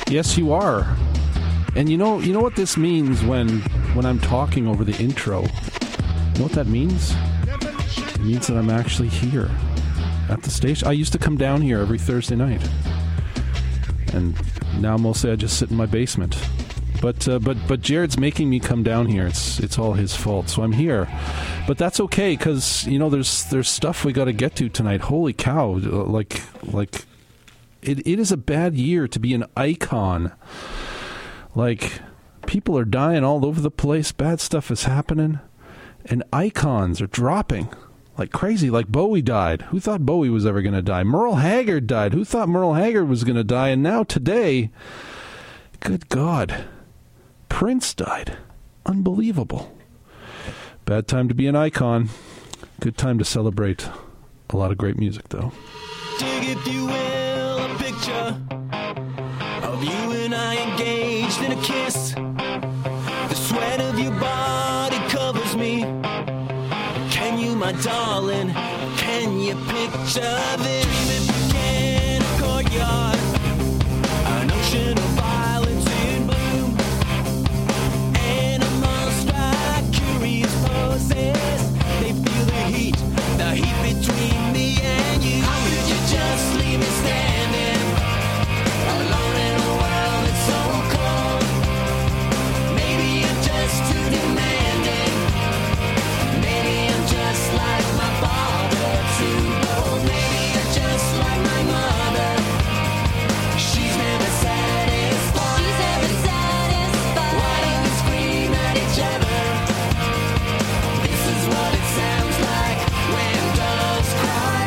Yes, you are. And you know what this means when I'm talking over the intro? You know what that means? It means that I'm actually here at the station. I used to come down here every Thursday night. And now mostly I just sit in my basement. But Jared's making me come down here. It's all his fault. So I'm here. But that's okay, because there's stuff we got to get to tonight. Holy cow! Like it is a bad year to be an icon. Like, people are dying all over the place. Bad stuff is happening, and icons are dropping like crazy. Like Bowie died. Who thought Bowie was ever going to die? Merle Haggard died. Who thought Merle Haggard was going to die? And now today, good God, Prince died. Unbelievable. Bad time to be an icon. Good time to celebrate a lot of great music, though. Dig, if you will, a picture of you and I engaged in a kiss. The sweat of your body covers me. Can you, my darling, can you picture this? Dream if you can, a courtyard, an ocean of violence in bloom. Animals strike curious poses. They feel the heat between me and you. How could you just leave me standing alone in a world that's so cold? Maybe I'm just too demanding. Maybe I'm just like my father, too bold. Maybe I'm just like my mother. She's never satisfied. She's never satisfied. Why do we scream at each other? This is what it sounds like when doves cry.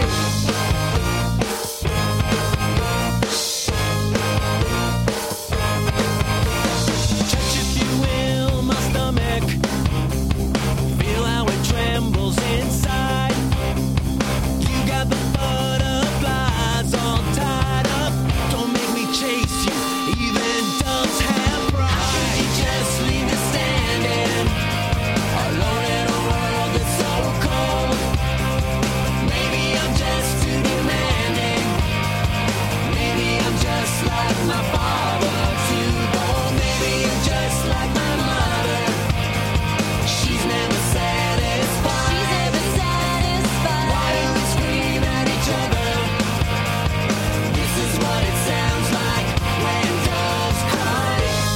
Touch, if you will, my stomach. Feel how it trembles inside. You got the butterflies all tied up. Don't make me chase you. Even doves have pride. How could you just leave me standing alone in a world that's so cold? Maybe I'm just too demanding. Maybe I'm just like my father, too bold. Maybe I'm just like my mother. She's never satisfied. She's never satisfied. Why do we scream at each other? This is what it sounds like when doves cry.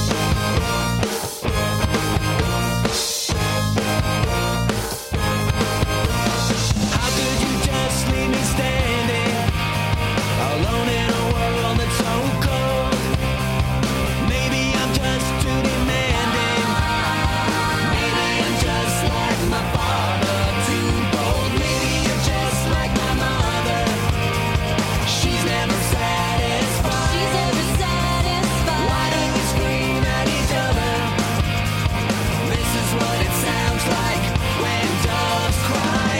How could you just leave me standing alone in a world that's so cold? Maybe I'm just too demanding. Maybe I'm just like my father, too bold. Maybe I'm just like my mother. She's never satisfied. She's never satisfied. Why do we scream at each other? This is what it sounds like when doves cry.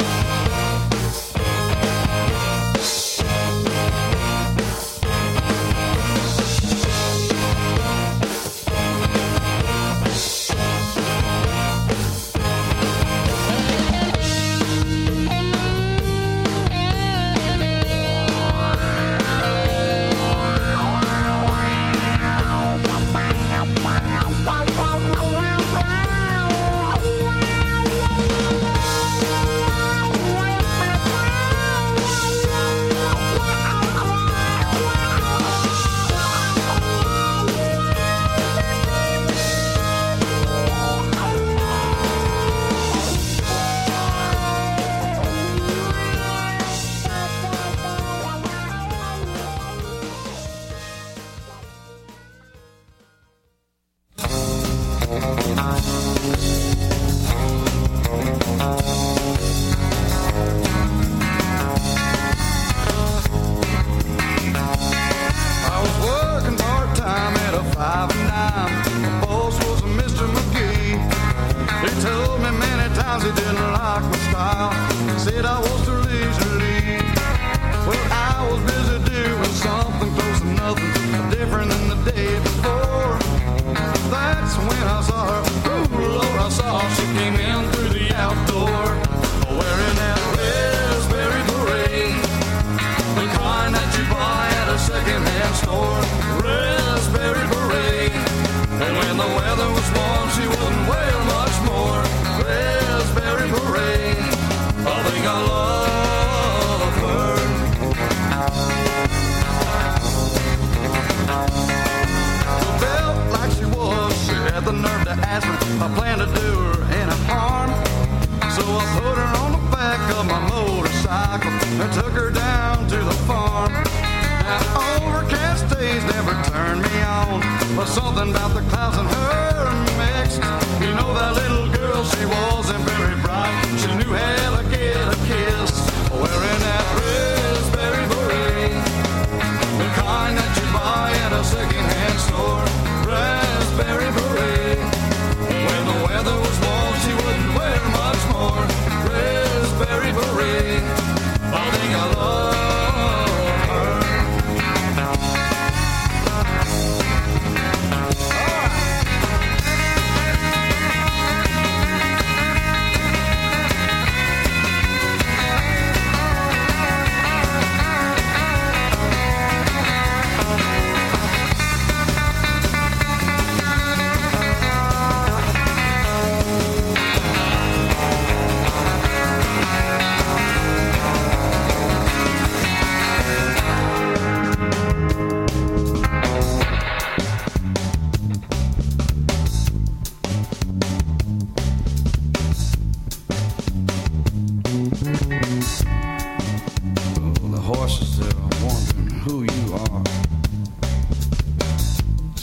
I was working part-time at a 5 and dime. My boss was a Mr. McGee. He told me many times he didn't like my style. Said I was too leisurely. Well, I was busy doing something close to nothing, different than the day before. That's when I saw her. Ooh, Lord, I saw her. She came in through the outdoor, wearing that raspberry beret, the kind that you buy at a secondhand store. Raspberry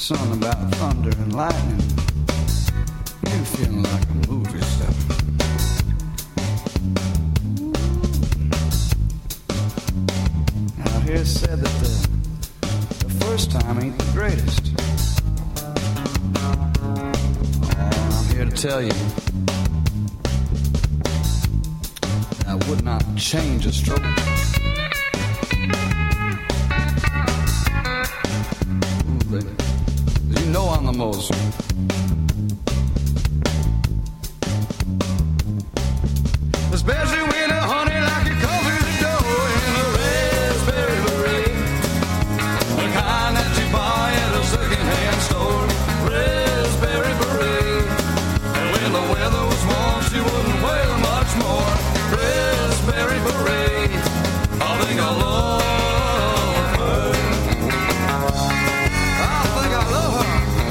Something about thunder and lightning. You're feeling like a movie star. Now here it's said that the first time ain't the greatest. Oh, I'm here to tell you that I would not change a stroke. Ooh, baby. You know I'm the most. Especially when the honey like it comes through the door in a raspberry beret. The kind that you buy at a second-hand store. Raspberry beret. And when the weather was warm, she wouldn't wear much more. Raspberry beret. I think I love her. I think I love her.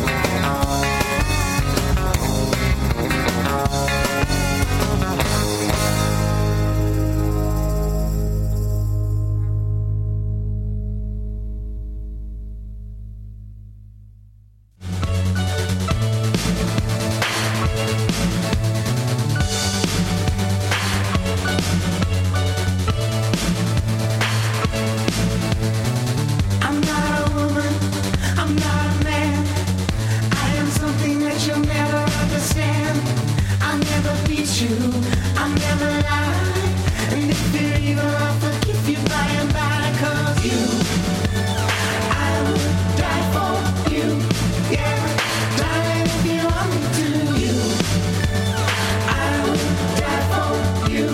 I'm not a woman, I'm not a man. I am something that you'll never understand. I'll never beat you, I'll never lie. And if you're evil, I'll forgive you by and by. 'Cause you, I would die for you. Yeah, darling, if you want me to. You, I would die for you.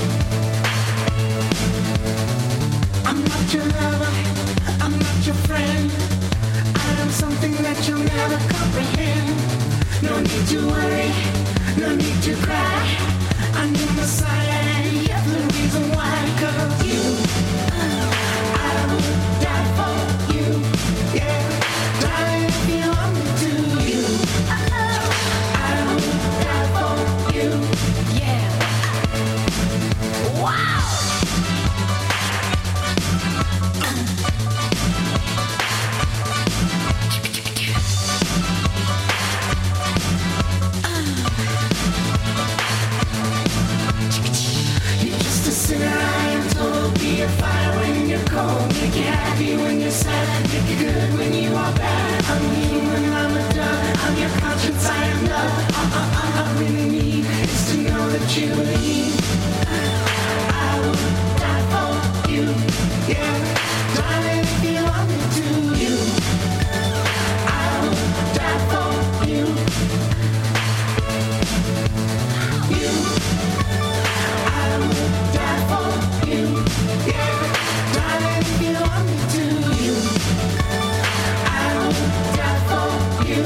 I'm not your lover, I'm not your friend. I am something that you'll never comprehend. No need to worry, no need to cry. I'm your Messiah and you're the reason why. 'Cause you, I will die for you. Yeah, darling, if you want me to. You, I will die for you. Yeah. Wow. You're just a sinner, I am told. Be a fire when you're cold. Make you happy when you're sad. Make you good when you are bad. I'm human, I'm a dove. I'm your conscience, I am love. All I really need is to know that you believe. I will die for you. Yeah, darling, if you want me to. You, I will die for you. You, I will die for you. Yeah, darling, if you want me to. You, I will die for you.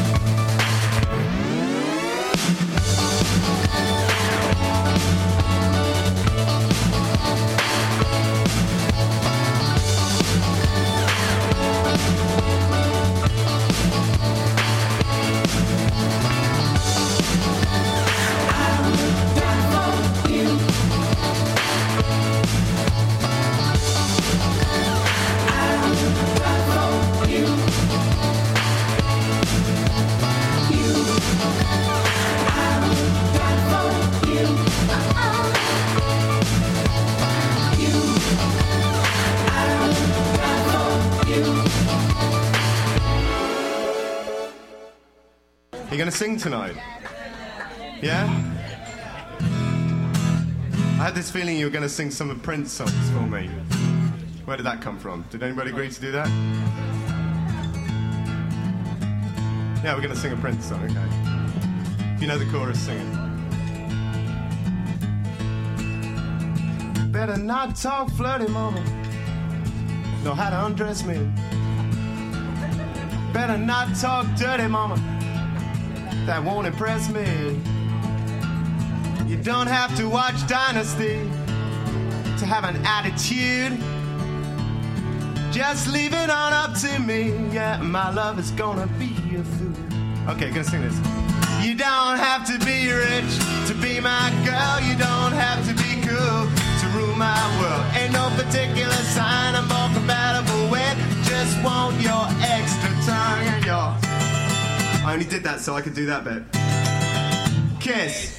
You gonna sing tonight? Yeah? I had this feeling you were gonna sing some of Prince songs for me. Where did that come from? Did anybody agree to do that? Yeah, we're gonna sing a Prince song, okay. If you know the chorus, sing it. Better not talk flirty, mama. Know how to undress me. Better not talk dirty, mama. That won't impress me. You don't have to watch Dynasty to have an attitude. Just leave it on up to me. Yeah, my love is gonna be a fool. Okay, gonna sing this. You don't have to be rich to be my girl. You don't have to be cool to rule my world. Ain't no particular sign I'm more compatible with. Just want your extra tongue and your I only did that so I could do that bit. Kiss.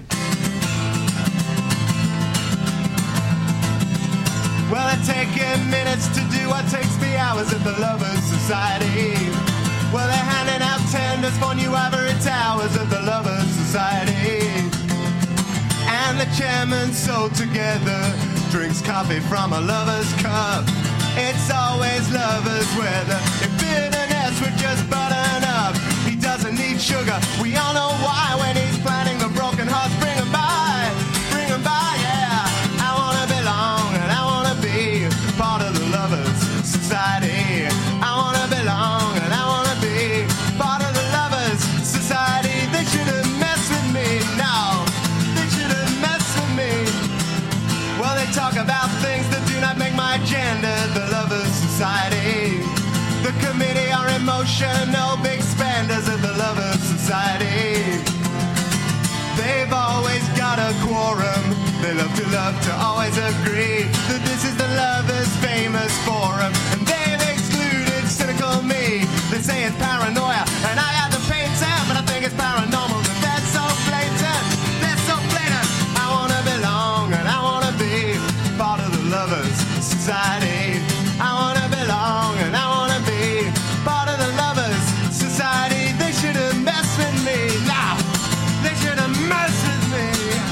Well, it takes minutes to do what takes me hours at the Lovers Society. Well, they're handing out tenders for new ivory towers at the Lovers Society. And the chairman, so together, drinks coffee from a lover's cup. It's always lover's weather. If bitterness would just button up, he doesn't need sugar. We all know why when he's planning the broken hearts. Bring 'em by, yeah. I wanna belong and I wanna be part of the Lovers Society. I wanna belong and I wanna be part of the Lovers Society. They shouldn't mess with me, no. They shouldn't mess with me. Well, they talk about things that do not make my agenda. The Lovers Society. The committee are emotional, big spenders at the Lovers Society. They've always got a quorum. They love to always agree that this is the Lovers' famous forum. And they've excluded cynical me. They say it's paranoia, and I have to paint it, but I think it's paranormal. That they're so blatant, they're so blatant. I wanna belong and I wanna be part of the Lovers Society. I wanna belong and I wanna be part of the Lovers Society. They shouldn't mess with me, no. They shouldn't mess with me.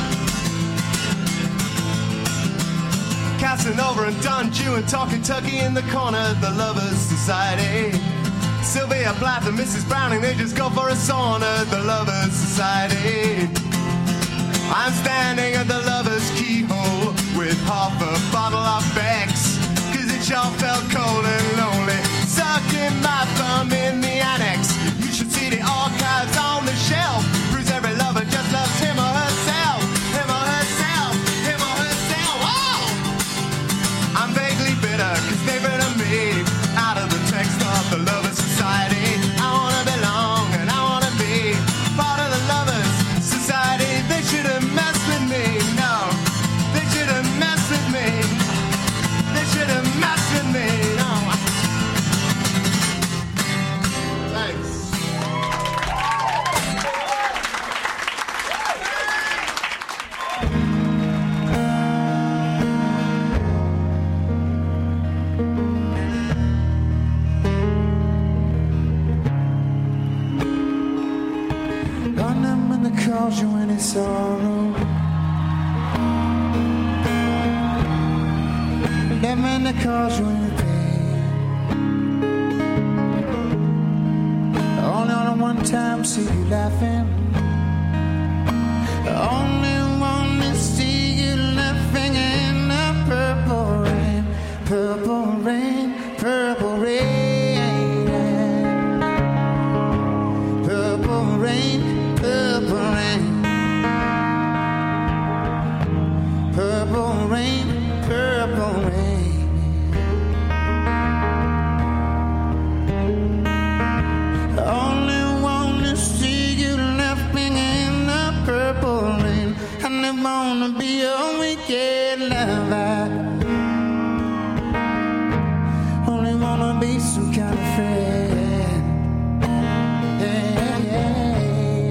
Casanova and Don Jew and talking Tucky in the corner of the Lovers Society. Sylvia Plath and Mrs. Browning, they just go for a sauna at the Lovers Society. I'm standing at the Lovers' keyhole with half a bottle of Beck's, 'cause it sure felt cold and lonely, sucking my thumb in the annex. You should see the archives on the shelf. Proves every lover just loves him or herself. Him or herself. Him or herself. Oh! I'm vaguely bitter 'cause they've rid of me out of the text of the Lovers Society. I wanna belong and I wanna be part of the Lovers Society. They shouldn't mess with me, no. They shouldn't mess with me. They shouldn't mess with me, no. Thanks. London when the calls you in its sorrow. Lemon that calls you in pain. Only on one time see you laughing. Only one to see you laughing in the purple rain. Purple rain, purple rain. Purple rain, purple rain. Purple rain, purple rain. Only want to see you laughing in the purple rain. I never wanna be your wicked lover. Only wanna be some kind of friend. Yeah, yeah,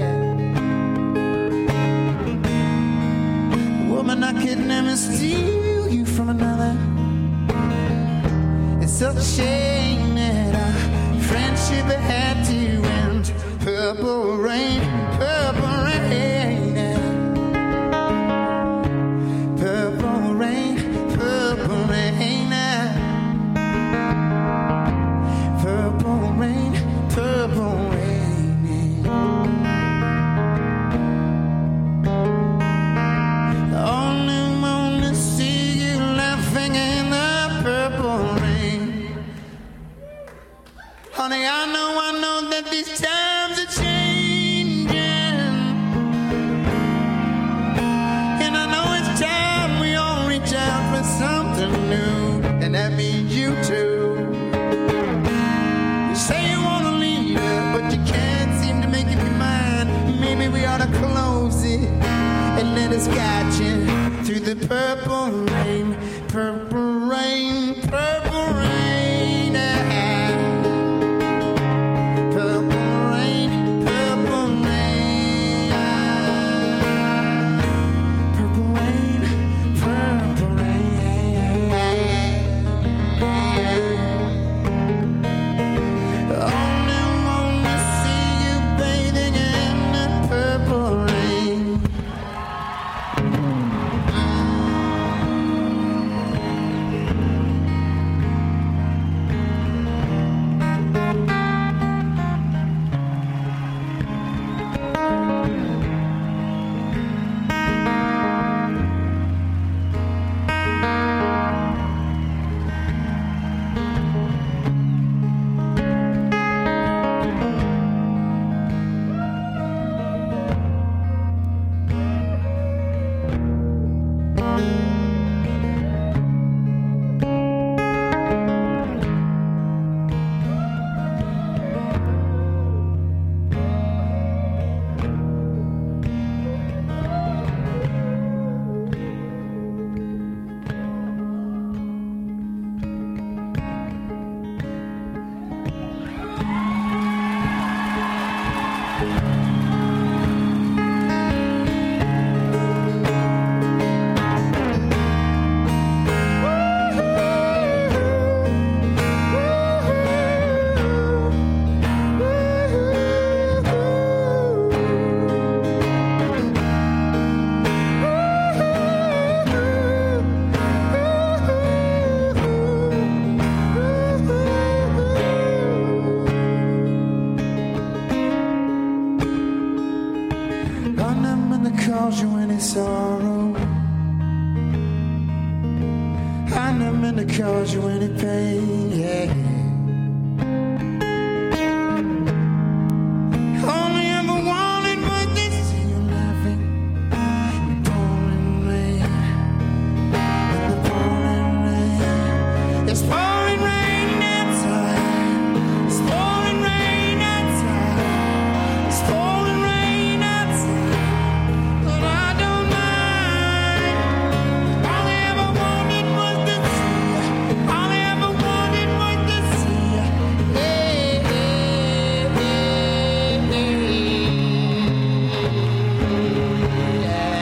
yeah. Woman, I could never steal you from another. It's such a shame that our friendship had to end. Purple rain, purple rain. Purple rain, purple rain. Purple rain, purple rain. Only wanna see you laughing in the purple rain. Honey, I know that these times are changing. And I know it's time we all reach out for something new. And that means you too. You say you wanna leave her, but you can't seem to make up your mind. Maybe we ought to close it and let us guide you through the purple rain. Purple rain, purple rain. Purple rain, meant to cause you any pain, yeah. Only ever wanted was to see you laughing in the pouring rain. In the pouring rain. It's pouring rain outside. It's pouring rain outside. It's pouring rain outside. But I don't mind. All I ever wanted was to see you. All I ever wanted was to see you. Hey, hey, hey, yeah.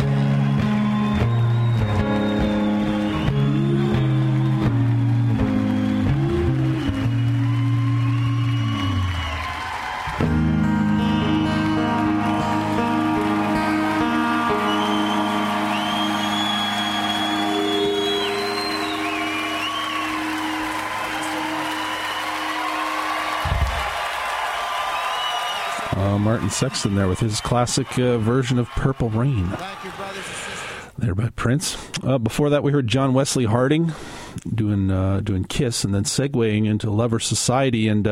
Martin Sexton there with his classic version of Purple Rain. There by Prince. Before that, we heard John Wesley Harding doing Kiss, and then segueing into Lover Society. And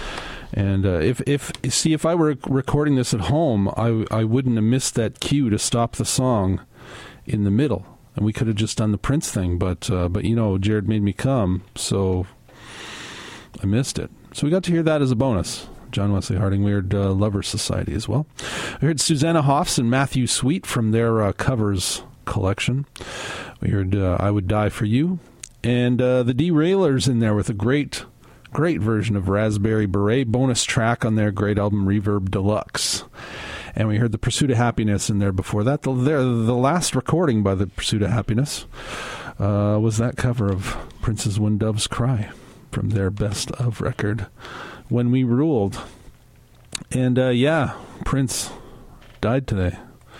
if I were recording this at home, I wouldn't have missed that cue to stop the song in the middle, and we could have just done the Prince thing. But you know, Jared made me come, so I missed it. So we got to hear that as a bonus. John Wesley Harding. We heard Lover Society as well. We heard Susanna Hoffs and Matthew Sweet from their covers collection. We heard I Would Die For You. And the Derailers in there with a great version of Raspberry Beret, bonus track on their great album Reverb Deluxe. And we heard The Pursuit of Happiness in there before that. The last recording by The Pursuit of Happiness was that cover of Prince's When Doves Cry from their best of record, When We Ruled. And Prince died today.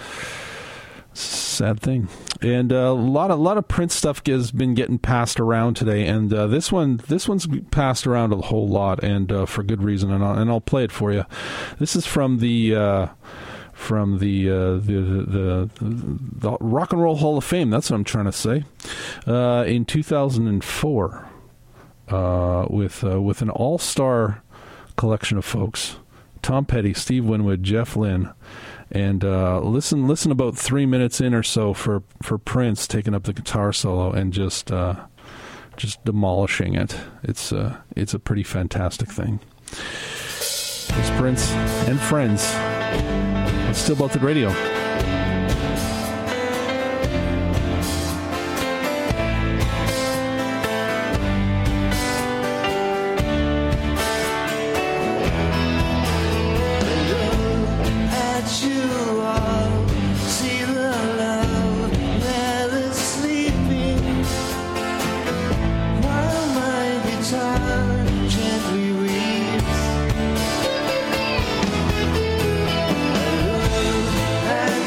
Sad thing. And a lot of Prince stuff has been getting passed around today, and this one's passed around a whole lot, and for good reason. And I'll play it for you. This is from the Rock and Roll Hall of Fame. That's what I'm trying to say. In 2004, with an all-star collection of folks: Tom Petty, Steve Winwood, Jeff Lynne. And listen about 3 minutes in or so for Prince taking up the guitar solo and just demolishing it. It's a pretty fantastic thing. It's Prince and Friends. It's Still Belted Radio. Gently weeps.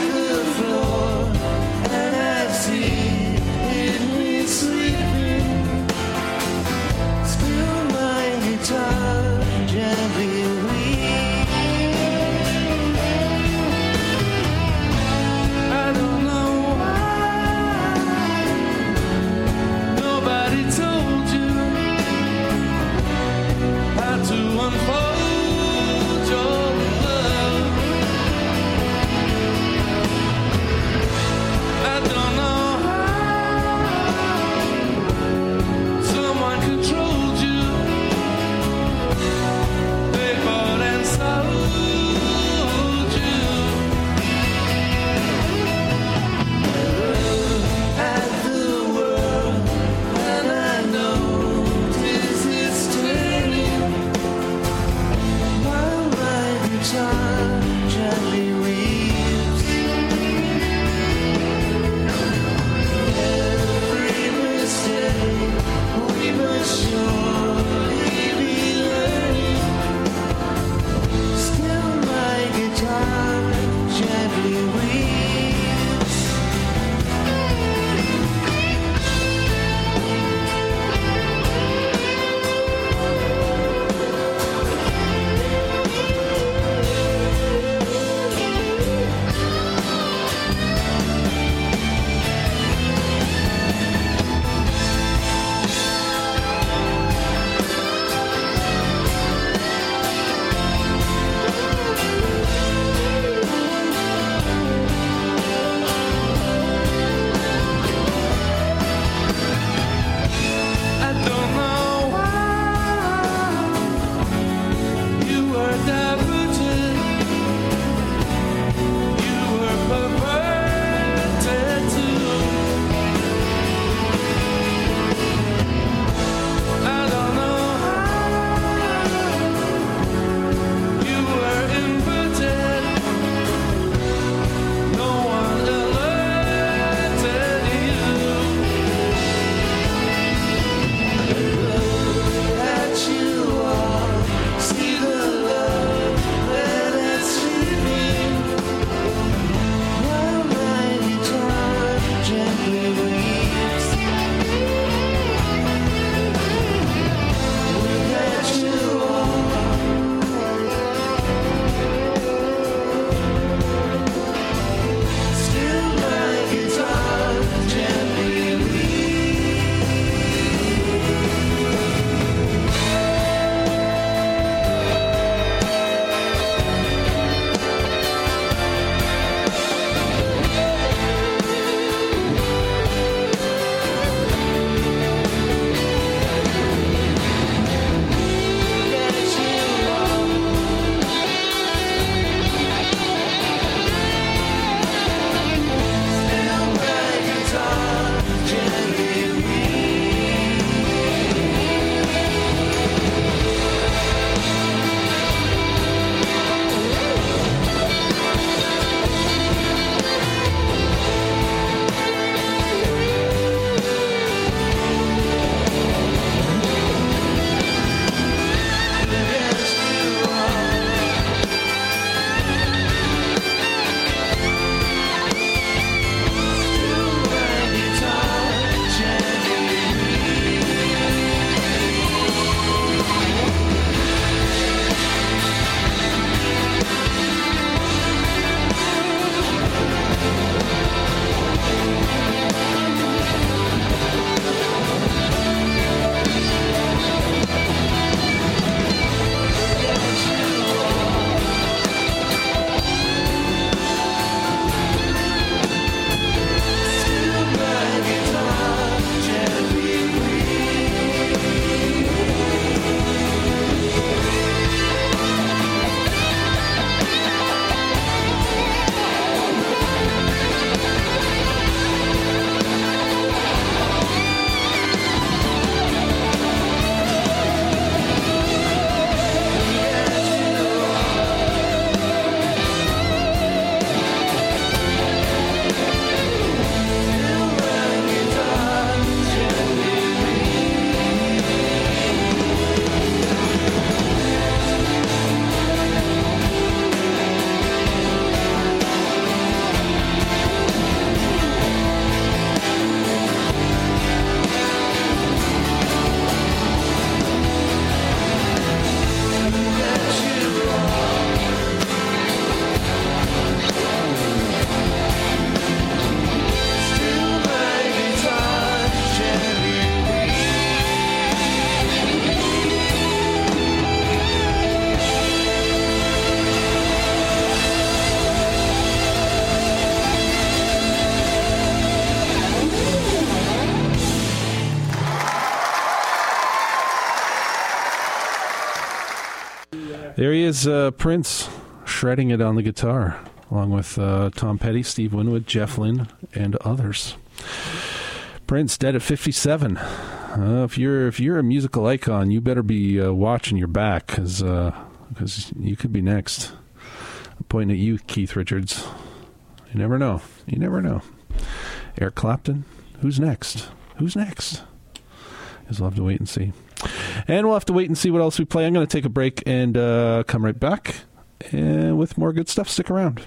There he is, Prince, shredding it on the guitar, along with Tom Petty, Steve Winwood, Jeff Lynne, and others. Prince, dead at 57. If you're a musical icon, you better be watching your back, because you could be next. I'm pointing at you, Keith Richards. You never know. You never know. Eric Clapton, who's next? Who's next? We'll have to wait and see. And we'll have to wait and see what else we play. I'm going to take a break and come right back with more good stuff. Stick around.